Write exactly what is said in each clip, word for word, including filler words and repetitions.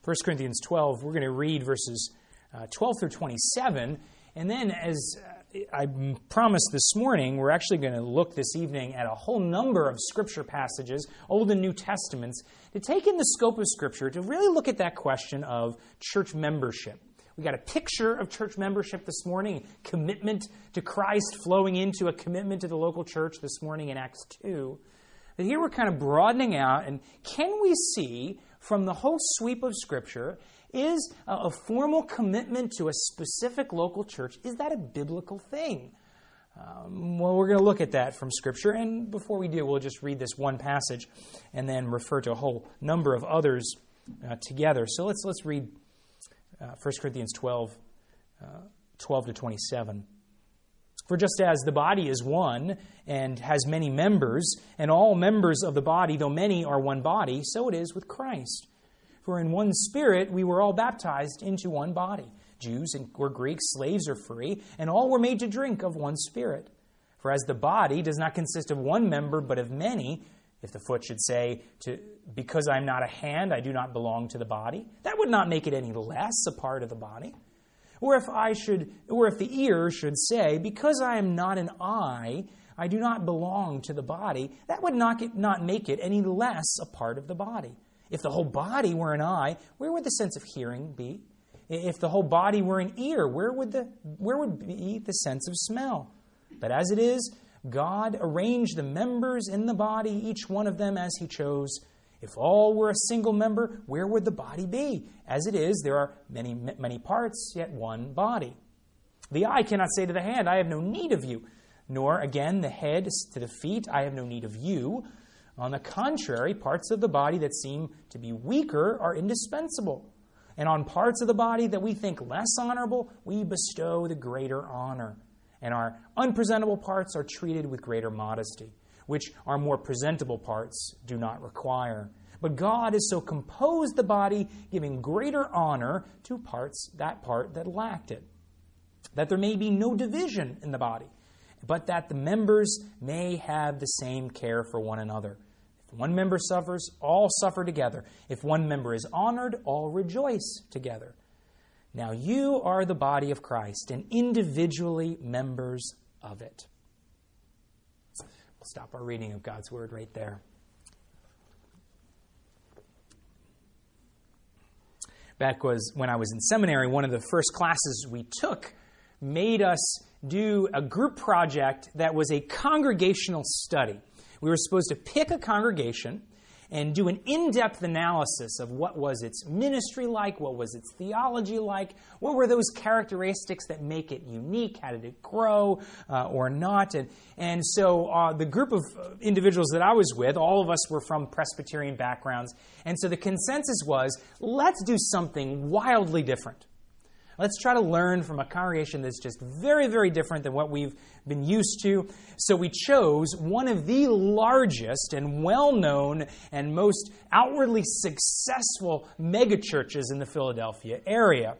First Corinthians twelve, we're going to read verses uh, twelve through twenty-seven. And then, as I promised this morning, we're actually going to look this evening at a whole number of Scripture passages, Old and New Testaments, to take in the scope of Scripture, to really look at that question of church membership. We got a picture of church membership this morning, commitment to Christ flowing into a commitment to the local church this morning in Acts two. But here we're kind of broadening out, and can we see from the whole sweep of Scripture, is a, a formal commitment to a specific local church, is that a biblical thing? Um, well, we're going to look at that from Scripture, and before we do, we'll just read this one passage and then refer to a whole number of others uh, together. So let's let's read uh, First Corinthians twelve, uh, twelve to twenty-seven. For just as the body is one and has many members, and all members of the body, though many, are one body, so it is with Christ. For in one Spirit we were all baptized into one body, Jews or Greeks, slaves or free, and all were made to drink of one Spirit. For as the body does not consist of one member, but of many, if the foot should say, to, because I am not a hand, I do not belong to the body, that would not make it any less a part of the body. Or if I should, or if the ear should say, because I am not an eye, I do not belong to the body, that would not, get, not make it any less a part of the body. If the whole body were an eye, where would the sense of hearing be? If the whole body were an ear, where would the where would be the sense of smell? But as it is, God arranged the members in the body, each one of them as He chose. If all were a single member, where would the body be? As it is, there are many, many parts, yet one body. The eye cannot say to the hand, I have no need of you. Nor, again, the head to the feet, I have no need of you. On the contrary, parts of the body that seem to be weaker are indispensable. And on parts of the body that we think less honorable, we bestow the greater honor. And our unpresentable parts are treated with greater modesty, which our more presentable parts do not require. But God has so composed the body, giving greater honor to parts, that part that lacked it, that there may be no division in the body, but that the members may have the same care for one another. If one member suffers, all suffer together. If one member is honored, all rejoice together. Now you are the body of Christ, and individually members of it. We'll stop our reading of God's Word right there. Back was when I was in seminary, one of the first classes we took made us do a group project that was a congregational study. We were supposed to pick a congregation and do an in-depth analysis of what was its ministry like, what was its theology like, what were those characteristics that make it unique, how did it grow uh, or not. And, and so uh, the group of individuals that I was with, all of us were from Presbyterian backgrounds, and so the consensus was, let's do something wildly different. Let's try to learn from a congregation that's just very, very different than what we've been used to. So we chose one of the largest and well-known and most outwardly successful megachurches in the Philadelphia area.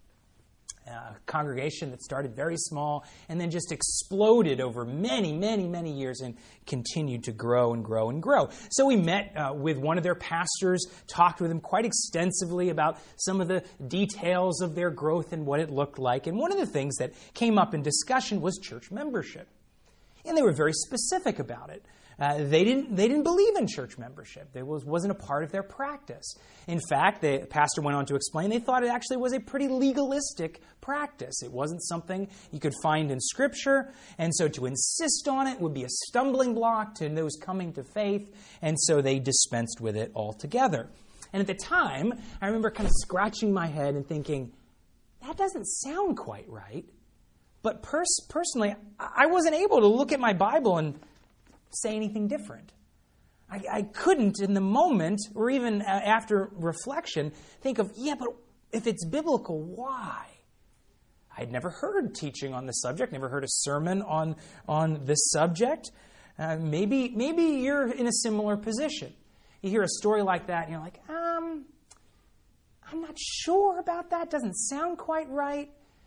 A congregation that started very small and then just exploded over many, many, many years and continued to grow and grow and grow. So we met uh, with one of their pastors, talked with him quite extensively about some of the details of their growth and what it looked like. And one of the things that came up in discussion was church membership. And they were very specific about it. Uh, they didn't they didn't believe in church membership. It was, wasn't a part of their practice. In fact, the pastor went on to explain they thought it actually was a pretty legalistic practice. It wasn't something you could find in Scripture, and so to insist on it would be a stumbling block to those coming to faith, and so they dispensed with it altogether. And at the time, I remember kind of scratching my head and thinking, that doesn't sound quite right. But pers- personally, I wasn't able to look at my Bible and say anything different. I, I couldn't in the moment, or even after reflection, think of, yeah, but if it's biblical, why? I'd never heard teaching on this subject, never heard a sermon on, on this subject. Uh, maybe, maybe you're in a similar position. You hear a story like that, and you're like, um, I'm not sure about that. Doesn't sound quite right.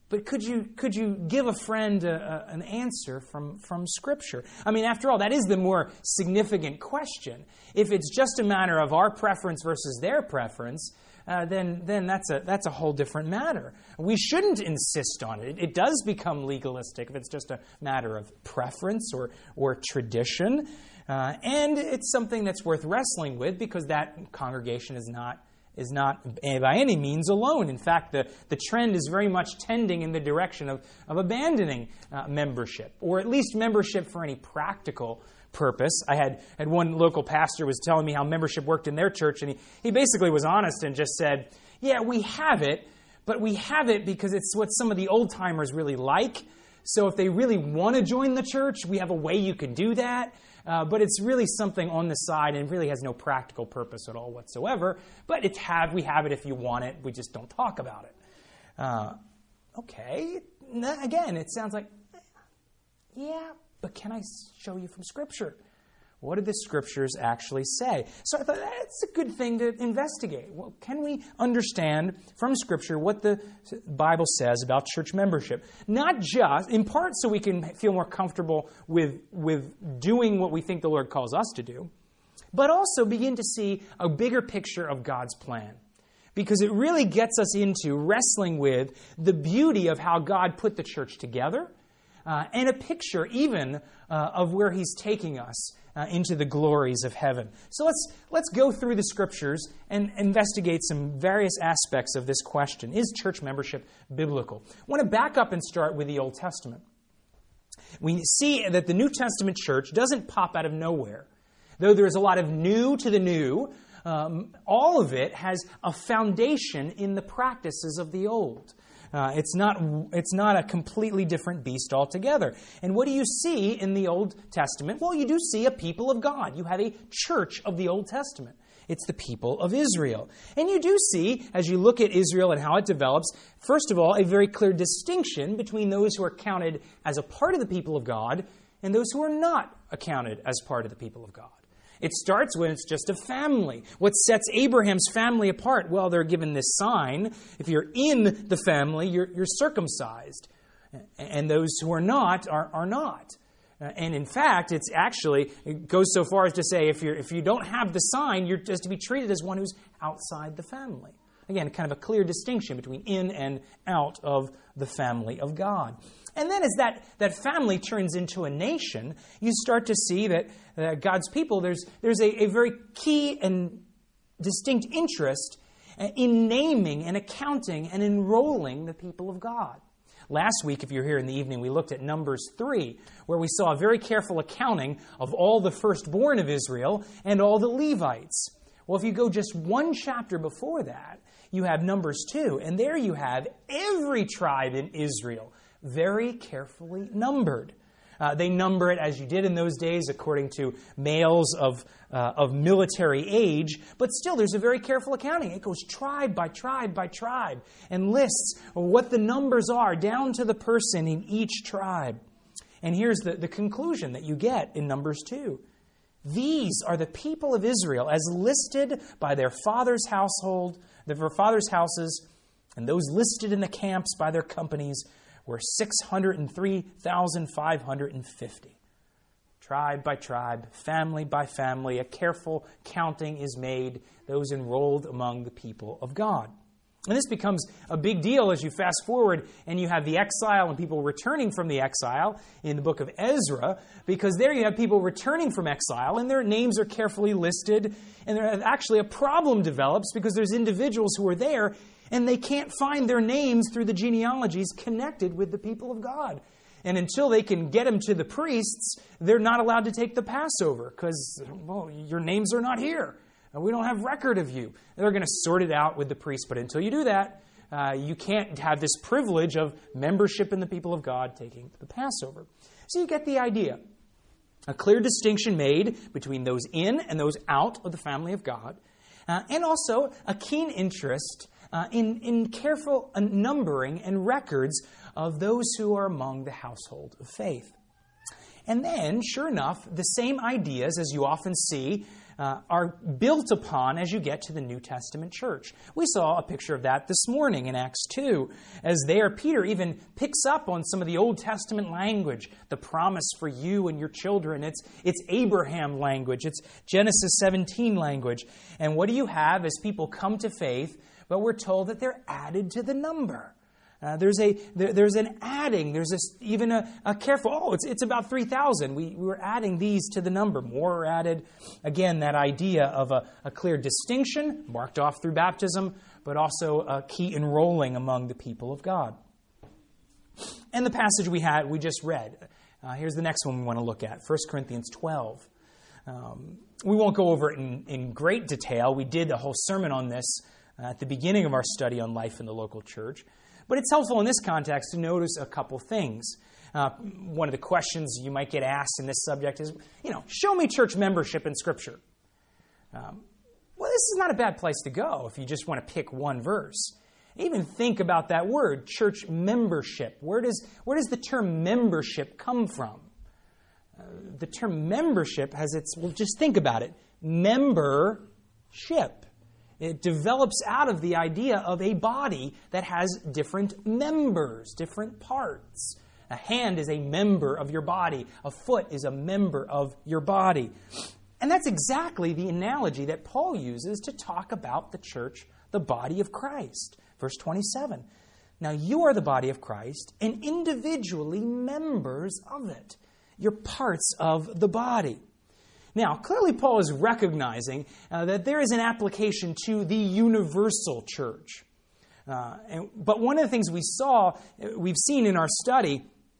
But could you could you give a friend a, a, an answer from, from Scripture? I mean, after all, that is the more significant question. If it's just a matter of our preference versus their preference, uh, then then that's a that's a whole different matter. We shouldn't insist on it. It does become legalistic if it's just a matter of preference or or tradition, uh, and it's something that's worth wrestling with because that congregation is not. is not by any means alone. In fact, the, the trend is very much tending in the direction of, of abandoning uh, membership, or at least membership for any practical purpose. I had, had one local pastor was telling me how membership worked in their church, and he, he basically was honest and just said, yeah, we have it, but we have it because it's what some of the old-timers really like. So if they really want to join the church, we have a way you can do that. Uh, but it's really something on the side and really has no practical purpose at all whatsoever. But it's have we have it if you want it. We just don't talk about it. Uh, okay. Again, it sounds like, yeah, but can I show you from Scripture? What do the Scriptures actually say? So I thought that's a good thing to investigate. Well, can we understand from Scripture what the Bible says about church membership? Not just, in part so we can feel more comfortable with, with doing what we think the Lord calls us to do, but also begin to see a bigger picture of God's plan. Because it really gets us into wrestling with the beauty of how God put the church together, uh, and a picture even uh, of where He's taking us Uh, into the glories of heaven. So let's let's go through the Scriptures and investigate some various aspects of this question. Is church membership biblical? I want to back up and start with the Old Testament. We see that the New Testament church doesn't pop out of nowhere. Though there's a lot of new to the new, um, all of it has a foundation in the practices of the old. Uh, it's not it's not a completely different beast altogether. And what do you see in the Old Testament? Well, you do see a people of God. You have a church of the Old Testament. It's the people of Israel. And you do see, as you look at Israel and how it develops, first of all, a very clear distinction between those who are counted as a part of the people of God and those who are not accounted as part of the people of God. It starts when it's just a family. What sets Abraham's family apart? Well, they're given this sign. If you're in the family, you're, you're circumcised. And those who are not are, are not. And in fact, it's actually, it goes so far as to say if, you're, if you don't have the sign, you're just to be treated as one who's outside the family. Again, kind of a clear distinction between in and out of the family of God. And then as that, that family turns into a nation, you start to see that uh, God's people, there's, there's a, a very key and distinct interest in naming and accounting and enrolling the people of God. Last week, if you're here in the evening, we looked at Numbers three, where we saw a very careful accounting of all the firstborn of Israel and all the Levites. Well, if you go just one chapter before that, you have Numbers two, and there you have every tribe in Israel very carefully numbered. Uh, they number it as you did in those days according to males of, uh, of military age, but still there's a very careful accounting. It goes tribe by tribe by tribe and lists what the numbers are down to the person in each tribe. And here's the, the conclusion that you get in Numbers two. These are the people of Israel as listed by their father's household, their father's houses, and those listed in the camps by their companies were six hundred three thousand five hundred fifty. Tribe by tribe, family by family, a careful counting is made, those enrolled among the people of God. And this becomes a big deal as you fast forward and you have the exile and people returning from the exile in the book of Ezra, because there you have people returning from exile and their names are carefully listed, and there actually a problem develops because there's individuals who are there and they can't find their names through the genealogies connected with the people of God. And until they can get them to the priests, they're not allowed to take the Passover because, well, your names are not here. We don't have record of you. They're going to sort it out with the priests. But until you do that, uh, you can't have this privilege of membership in the people of God taking the Passover. So you get the idea. A clear distinction made between those in and those out of the family of God. Uh, and also a keen interest Uh, in, in careful numbering and records of those who are among the household of faith. And then, sure enough, the same ideas, as you often see uh, are built upon as you get to the New Testament church. We saw a picture of that this morning in Acts two, as there Peter even picks up on some of the Old Testament language, the promise for you and your children. It's, it's Abraham language. It's Genesis seventeen language. And what do you have as people come to faith? But we're told that they're added to the number. Uh, there's a there, there's an adding. There's a, even a, a careful, oh, it's it's about three thousand. We, we were adding these to the number. More are added. Again, that idea of a, a clear distinction marked off through baptism, but also a key enrolling among the people of God. And the passage we had, we just read. Uh, here's the next one we want to look at, First Corinthians twelve. Um, we won't go over it in, in great detail. We did a whole sermon on this uh, at the beginning of our study on life in the local church. But it's helpful in this context to notice a couple things. Uh, one of the questions you might get asked in this subject is, you know, show me church membership in Scripture. Um, well, this is not a bad place to go if you just want to pick one verse. Even think about that word, church membership. Where does, where does the term membership come from? Uh, the term membership has its, well, just think about it, membership. It develops out of the idea of a body that has different members, different parts. A hand is a member of your body. A foot is a member of your body. And that's exactly the analogy that Paul uses to talk about the church, the body of Christ. Verse twenty-seven. Now you are the body of Christ and individually members of it. You're parts of the body. Now, clearly Paul is recognizing uh, that there is an application to the universal church. Uh, and, but one of the things we saw, we've seen in our study,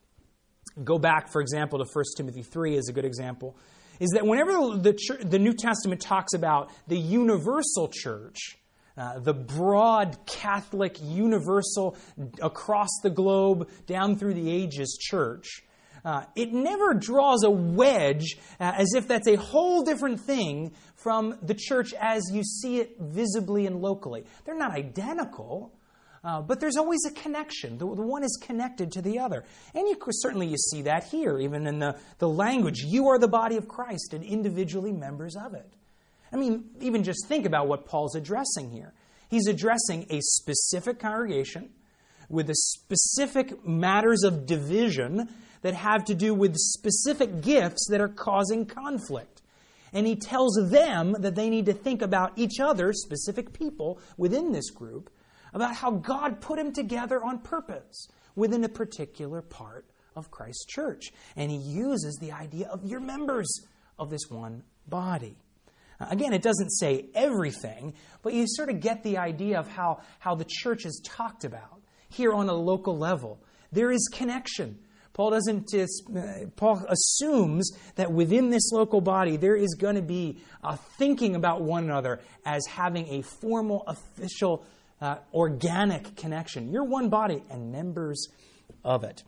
go back, for example, to First Timothy three is a good example, is that whenever the, church, the New Testament talks about the universal church, uh, the broad Catholic, universal, across the globe, down through the ages church, Uh, it never draws a wedge uh, as if that's a whole different thing from the church as you see it visibly and locally. They're not identical, uh, but there's always a connection. The, the one is connected to the other. And you certainly you see that here, even in the, the language. You are the body of Christ and individually members of it. I mean, even just think about what Paul's addressing here. He's addressing a specific congregation with the specific matters of division that have to do with specific gifts that are causing conflict. And he tells them that they need to think about each other, specific people within this group, about how God put them together on purpose within a particular part of Christ's church. And he uses the idea of your members of this one body. Again, it doesn't say everything, but you sort of get the idea of how, how the church is talked about here on a local level. There is connection. Paul doesn't just, uh, Paul assumes that within this local body there is going to be a thinking about one another as having a formal, official, uh, organic connection. You're one body and members of it.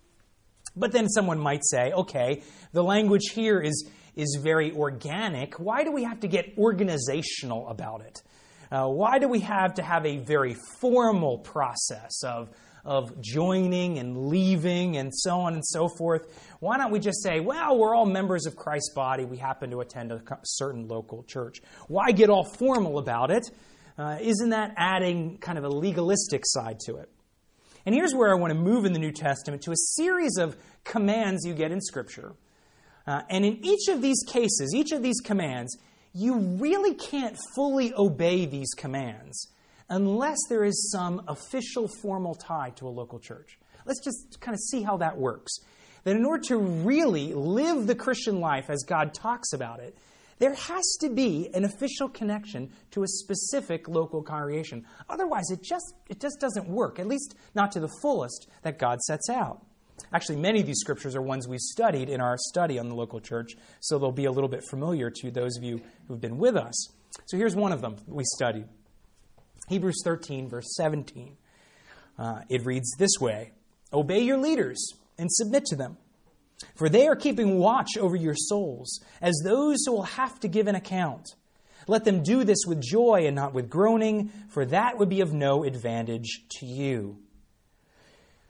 But then someone might say, okay, the language here is, is very organic. Why do we have to get organizational about it? Uh, why do we have to have a very formal process of of joining and leaving and so on and so forth? Why don't we just say, well, we're all members of Christ's body. We happen to attend a certain local church. Why get all formal about it? Uh, isn't that adding kind of a legalistic side to it? And here's where I want to move in the New Testament to a series of commands you get in Scripture. Uh, and in each of these cases, each of these commands, you really can't fully obey these commands unless there is some official formal tie to a local church. Let's just kind of see how that works. That in order to really live the Christian life as God talks about it, there has to be an official connection to a specific local congregation. Otherwise, it just it just doesn't work, at least not to the fullest that God sets out. Actually, many of these scriptures are ones we studied in our study on the local church, so they'll be a little bit familiar to those of you who've been with us. So here's one of them we studied. Hebrews thirteen, verse seventeen. Uh, it reads this way, "Obey your leaders and submit to them, for they are keeping watch over your souls, as those who will have to give an account. Let them do this with joy and not with groaning, for that would be of no advantage to you."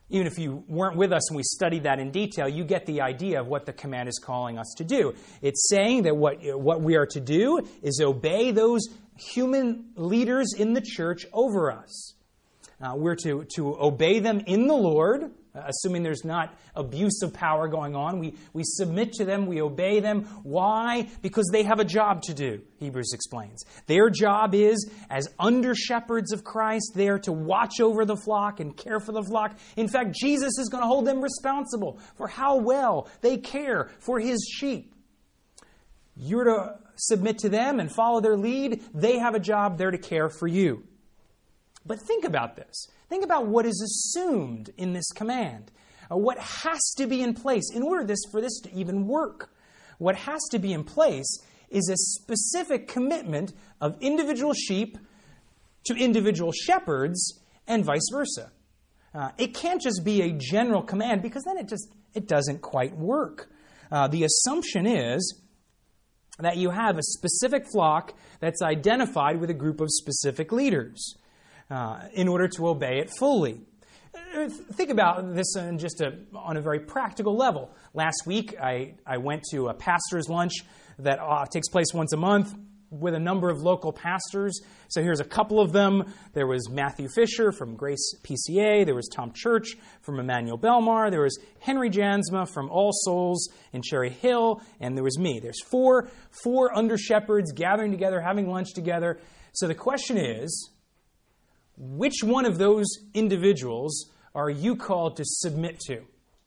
Even if you weren't with us and we studied that in detail, you get the idea of what the command is calling us to do. It's saying that what, what we are to do is obey those human leaders in the church over us. Uh, we're to, to obey them in the Lord, uh, assuming there's not abuse of power going on. We, we submit to them, we obey them. Why? Because they have a job to do, Hebrews explains. Their job is, as under-shepherds of Christ, they are to watch over the flock and care for the flock. In fact, Jesus is going to hold them responsible for how well they care for His sheep. You're to submit to them and follow their lead. They have a job, they're to care for you. But think about this. Think about what is assumed in this command. Uh, what has to be in place in order this, for this to even work. What has to be in place is a specific commitment of individual sheep to individual shepherds and vice versa. Uh, it can't just be a general command because then it just it doesn't quite work. Uh, the assumption is that you have a specific flock that's identified with a group of specific leaders. Uh, in order to obey it fully. Uh, think about this on just a, on a very practical level. Last week, I, I went to a pastor's lunch that uh, takes place once a month with a number of local pastors. So here's a couple of them. There was Matthew Fisher from Grace P C A. There was Tom Church from Emmanuel Belmar. There was Henry Jansma from All Souls in Cherry Hill. And there was me. There's four, four under-shepherds gathering together, having lunch together. So the question is, which one of those individuals are you called to submit to?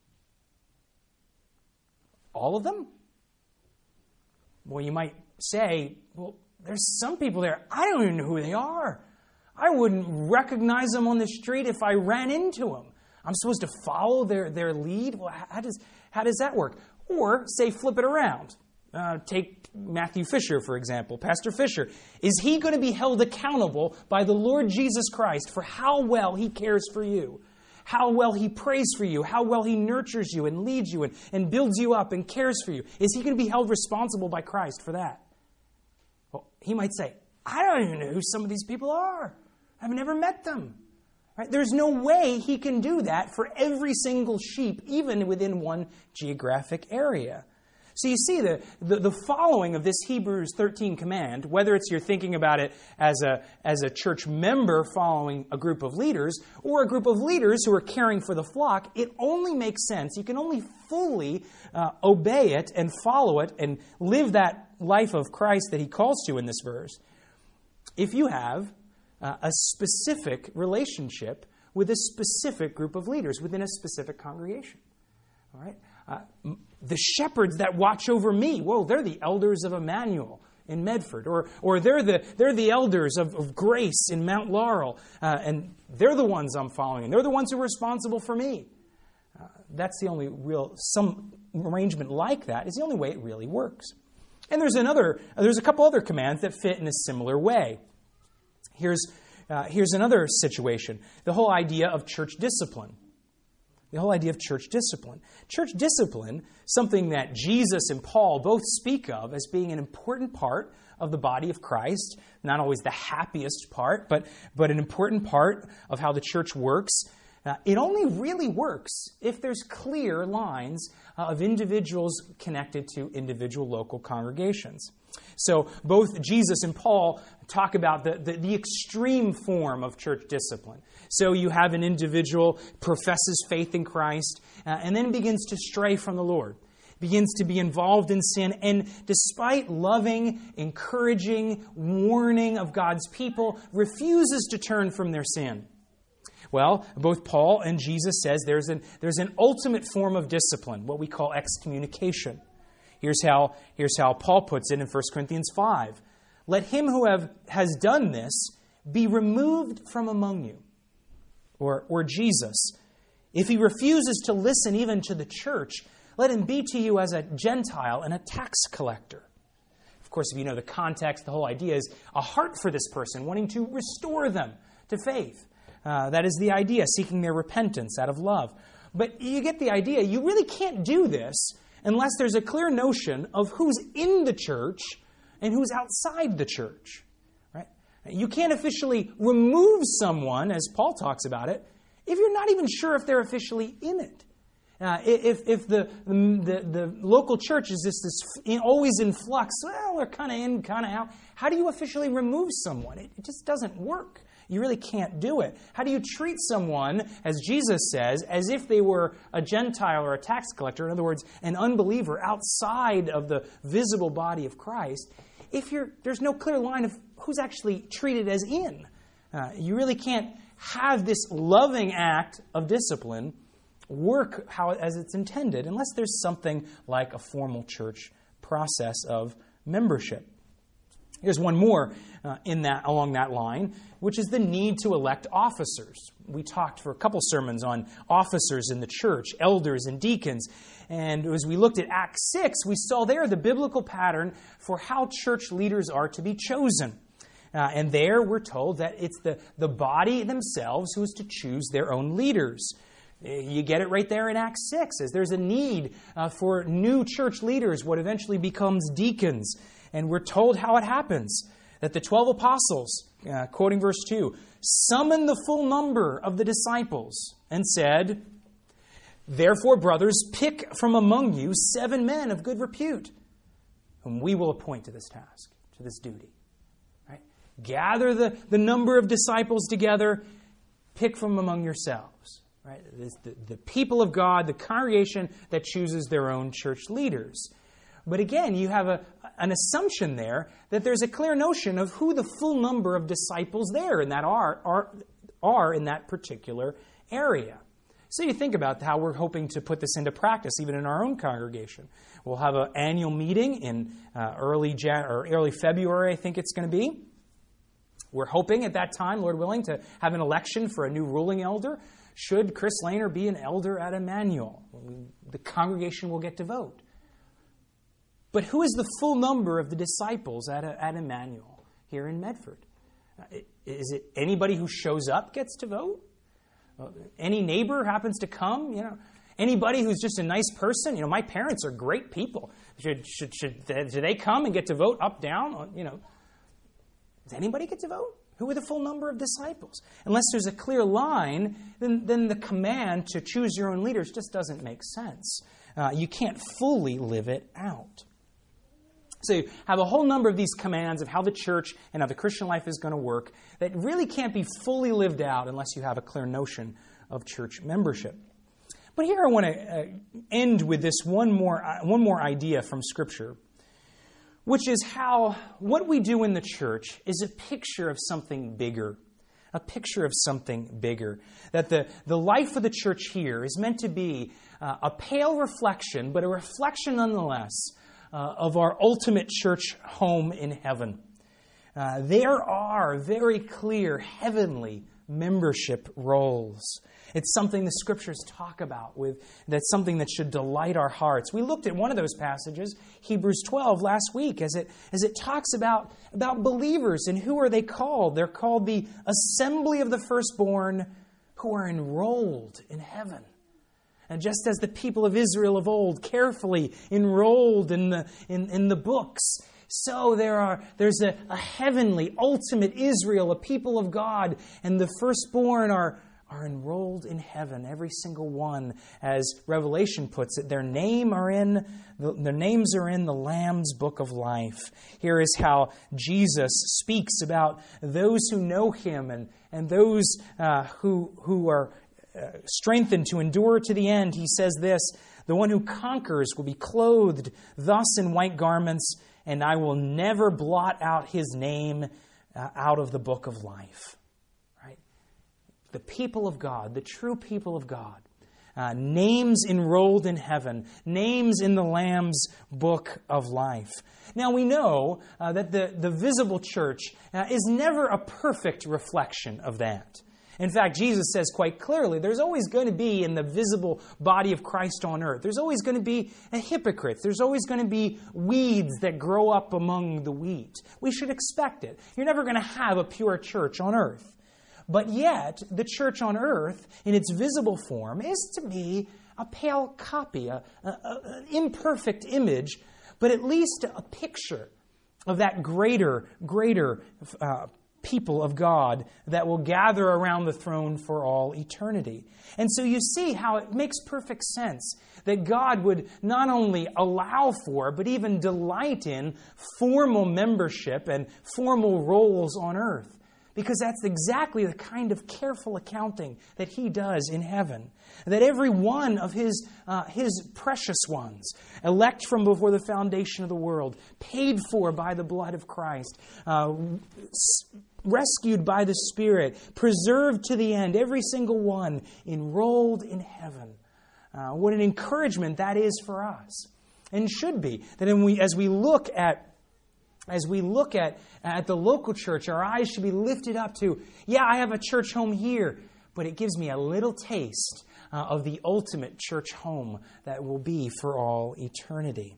All of them? Well, you might say, well, there's some people there, I don't even know who they are. I wouldn't recognize them on the street if I ran into them. I'm supposed to follow their, their lead? Well, how does, how does that work? Or, say, flip it around. Uh, take Matthew Fisher, for example, Pastor Fisher. Is he going to be held accountable by the Lord Jesus Christ for how well he cares for you, how well he prays for you, how well he nurtures you and leads you and, and builds you up and cares for you? Is he going to be held responsible by Christ for that? Well, he might say, I don't even know who some of these people are. I've never met them. Right? There's no way he can do that for every single sheep, even within one geographic area. So you see the, the, the following of this Hebrews thirteen command, whether it's you're thinking about it as a, as a church member following a group of leaders or a group of leaders who are caring for the flock, it only makes sense. You can only fully uh, obey it and follow it and live that life of Christ that he calls to in this verse if you have uh, a specific relationship with a specific group of leaders within a specific congregation. All right? Uh, the shepherds that watch over me, well, they're the elders of Emmanuel in Medford, or or they're the they're the elders of, of Grace in Mount Laurel, uh, and they're the ones I'm following, and they're the ones who are responsible for me. Uh, that's the only real, some arrangement like that is the only way it really works. And there's another, there's a couple other commands that fit in a similar way. Here's uh, here's another situation: the whole idea of church discipline. The whole idea of church discipline. Church discipline, something that Jesus and Paul both speak of as being an important part of the body of Christ. Not always the happiest part, but, but an important part of how the church works. Uh, it only really works if there's clear lines uh, of individuals connected to individual local congregations. So both Jesus and Paul talk about the, the, the extreme form of church discipline. So you have an individual professes faith in Christ uh, and then begins to stray from the Lord, begins to be involved in sin, and despite loving, encouraging, warning of God's people, refuses to turn from their sin. Well, both Paul and Jesus says there's an, there's an ultimate form of discipline, what we call excommunication. Here's how, here's how Paul puts it in First Corinthians five. Let him who have, has done this be removed from among you. Or, or Jesus. If he refuses to listen even to the church, let him be to you as a Gentile and a tax collector. Of course, if you know the context, the whole idea is a heart for this person, wanting to restore them to faith. Uh, that is the idea, seeking their repentance out of love. But you get the idea, you really can't do this unless there's a clear notion of who's in the church and who's outside the church. Right? You can't officially remove someone, as Paul talks about it, if you're not even sure if they're officially in it? Uh, if if the, the the local church is just this in, always in flux, well, they're kind of in, kind of out. How do you officially remove someone? It, it just doesn't work. You really can't do it. How do you treat someone, as Jesus says, as if they were a Gentile or a tax collector? In other words, an unbeliever outside of the visible body of Christ. If you're there's no clear line of who's actually treated as in. Uh, you really can't have this loving act of discipline work how as it's intended unless there's something like a formal church process of membership. Here's one more uh, in that along that line, which is the need to elect officers. We talked for a couple sermons on officers in the church, elders and deacons. And as we looked at Acts six, we saw there the biblical pattern for how church leaders are to be chosen. Uh, and there we're told that it's the, the body themselves who is to choose their own leaders. You get it right there in Acts six, as there's a need uh, for new church leaders, what eventually becomes deacons. And we're told how it happens, that the twelve apostles, uh, quoting verse two, summoned the full number of the disciples and said, "Therefore, brothers, pick from among you seven men of good repute, whom we will appoint to this task, to this duty." Right? Gather the, the number of disciples together, pick from among yourselves. Right? The, the people of God, the congregation that chooses their own church leaders. But again, you have a, an assumption there that there's a clear notion of who the full number of disciples there and that are, are, are in that particular area. So you think about how we're hoping to put this into practice, even in our own congregation. We'll have an annual meeting in uh, early Jan- or early February, I think it's going to be. We're hoping at that time, Lord willing, to have an election for a new ruling elder. Should Chris Lehner be an elder at Emmanuel? The congregation will get to vote. But who is the full number of the disciples at, at Emmanuel here in Medford? Uh, is it anybody who shows up gets to vote? Uh, any neighbor happens to come? You know, anybody who's just a nice person? You know, my parents are great people. Should should should do they come and get to vote up, down? You know, does anybody get to vote? Who are the full number of disciples? Unless there's a clear line, then, then the command to choose your own leaders just doesn't make sense. Uh, you can't fully live it out. So you have a whole number of these commands of how the church and how the Christian life is going to work that really can't be fully lived out unless you have a clear notion of church membership. But here I want to uh, end with this one more, uh, one more idea from Scripture, which is how what we do in the church is a picture of something bigger, a picture of something bigger. That the, the life of the church here is meant to be uh, a pale reflection, but a reflection nonetheless, uh, of our ultimate church home in heaven. Uh, there are very clear heavenly membership roles. It's something the Scriptures talk about. With that's something that should delight our hearts. We looked at one of those passages, Hebrews twelve, last week, as it as it talks about, about believers and who are they called. They're called the assembly of the firstborn who are enrolled in heaven. And just as the people of Israel of old carefully enrolled in the in, in the books, so there are there's a, a heavenly, ultimate Israel, a people of God, and the firstborn are are enrolled in heaven, every single one, as Revelation puts it. Their name are in their names are in the Lamb's book of life. Here is how Jesus speaks about those who know Him and and those uh, who who are uh, strengthened to endure to the end. He says this: "The one who conquers will be clothed thus in white garments, and I will never blot out his name uh, out of the book of life." The people of God, the true people of God, uh, names enrolled in heaven, names in the Lamb's book of life. Now we know uh, that the, the visible church uh, is never a perfect reflection of that. In fact, Jesus says quite clearly, there's always going to be in the visible body of Christ on earth, there's always going to be a hypocrite. There's always going to be weeds that grow up among the wheat. We should expect it. You're never going to have a pure church on earth. But yet, the church on earth, in its visible form, is to be a pale copy, a, a, a, an imperfect image, but at least a picture of that greater, greater uh, people of God that will gather around the throne for all eternity. And so you see how it makes perfect sense that God would not only allow for, but even delight in formal membership and formal roles on earth. Because that's exactly the kind of careful accounting that He does in heaven. That every one of His, uh, His precious ones, elect from before the foundation of the world, paid for by the blood of Christ, uh, rescued by the Spirit, preserved to the end, every single one enrolled in heaven. Uh, what an encouragement that is for us, and should be. That when we, as we look at As we look at, at the local church, our eyes should be lifted up to, yeah, I have a church home here, but it gives me a little taste uh, of the ultimate church home that will be for all eternity.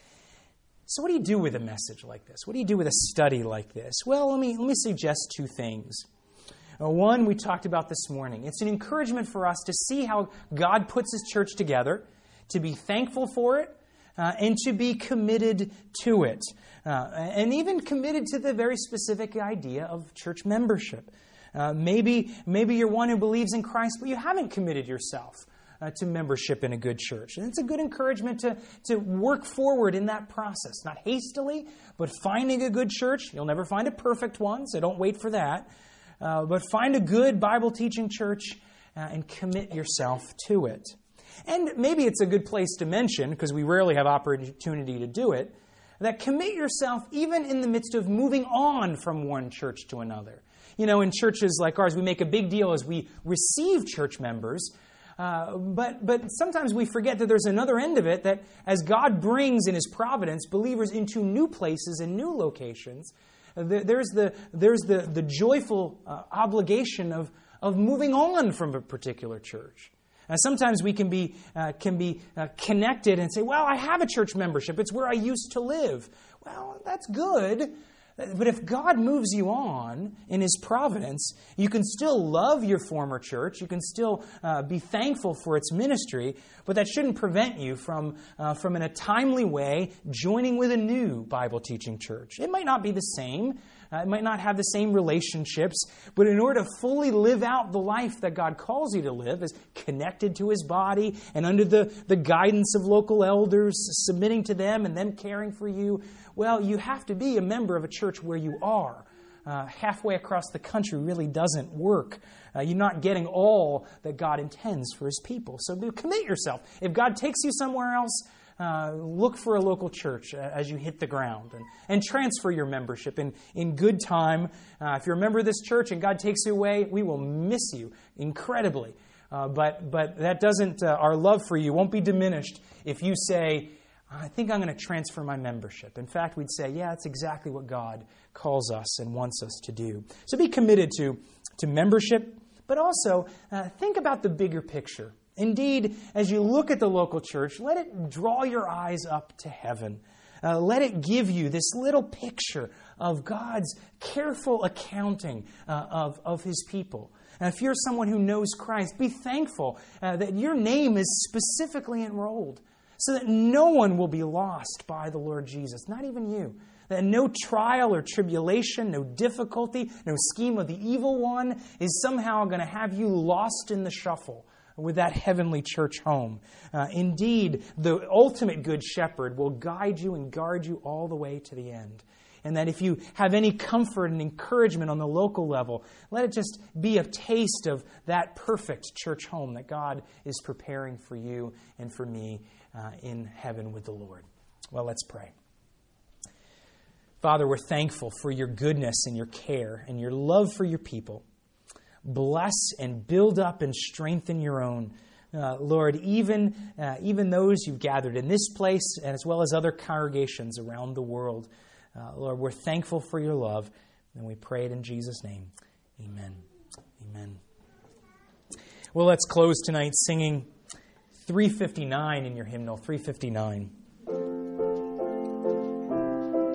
So what do you do with a message like this? What do you do with a study like this? Well, let me, let me suggest two things. Uh, one, we talked about this morning. It's an encouragement for us to see how God puts His church together, to be thankful for it, Uh, and to be committed to it. Uh, and even committed to the very specific idea of church membership. Uh, maybe, maybe you're one who believes in Christ, but you haven't committed yourself uh, to membership in a good church. And it's a good encouragement to, to work forward in that process. Not hastily, but finding a good church. You'll never find a perfect one, so don't wait for that. Uh, but find a good Bible-teaching church uh, and commit yourself to it. And maybe it's a good place to mention, because we rarely have opportunity to do it, that commit yourself even in the midst of moving on from one church to another. You know, in churches like ours, we make a big deal as we receive church members, uh, but, but sometimes we forget that there's another end of it, that as God brings in His providence believers into new places and new locations, there's the, there's the, the joyful uh, obligation of, of moving on from a particular church. Uh, sometimes we can be uh, can be uh, connected and say, well, I have a church membership. It's where I used to live. Well, that's good. But if God moves you on in His providence, you can still love your former church. You can still uh, be thankful for its ministry. But that shouldn't prevent you from, uh, from in a timely way, joining with a new Bible-teaching church. It might not be the same. Uh, it might not have the same relationships, but in order to fully live out the life that God calls you to live, as connected to His body and under the, the guidance of local elders, submitting to them and them caring for you, well, you have to be a member of a church where you are. Uh, halfway across the country really doesn't work. Uh, you're not getting all that God intends for His people. So commit yourself. If God takes you somewhere else, Uh, look for a local church uh, as you hit the ground, and, and transfer your membership in, in good time. Uh, if you're a member of this church and God takes you away, we will miss you incredibly. Uh, but but that doesn't, uh, our love for you won't be diminished if you say, I think I'm going to transfer my membership. In fact, we'd say, yeah, that's exactly what God calls us and wants us to do. So be committed to, to membership, but also uh, think about the bigger picture. Indeed, as you look at the local church, let it draw your eyes up to heaven. Uh, let it give you this little picture of God's careful accounting uh, of, of His people. And if you're someone who knows Christ, be thankful uh, that your name is specifically enrolled, so that no one will be lost by the Lord Jesus, not even you. That no trial or tribulation, no difficulty, no scheme of the evil one is somehow going to have you lost in the shuffle with that heavenly church home. Uh, indeed, the ultimate good shepherd will guide you and guard you all the way to the end. And that if you have any comfort and encouragement on the local level, let it just be a taste of that perfect church home that God is preparing for you and for me uh, in heaven with the Lord. Well, let's pray. Father, we're thankful for your goodness and your care and your love for your people. Bless and build up and strengthen your own. Uh, Lord, even, uh, even those you've gathered in this place, as well as other congregations around the world. Uh, Lord, we're thankful for your love, and we pray it in Jesus' name. Amen. Amen. Well, let's close tonight singing three fifty-nine in your hymnal, three fifty-nine.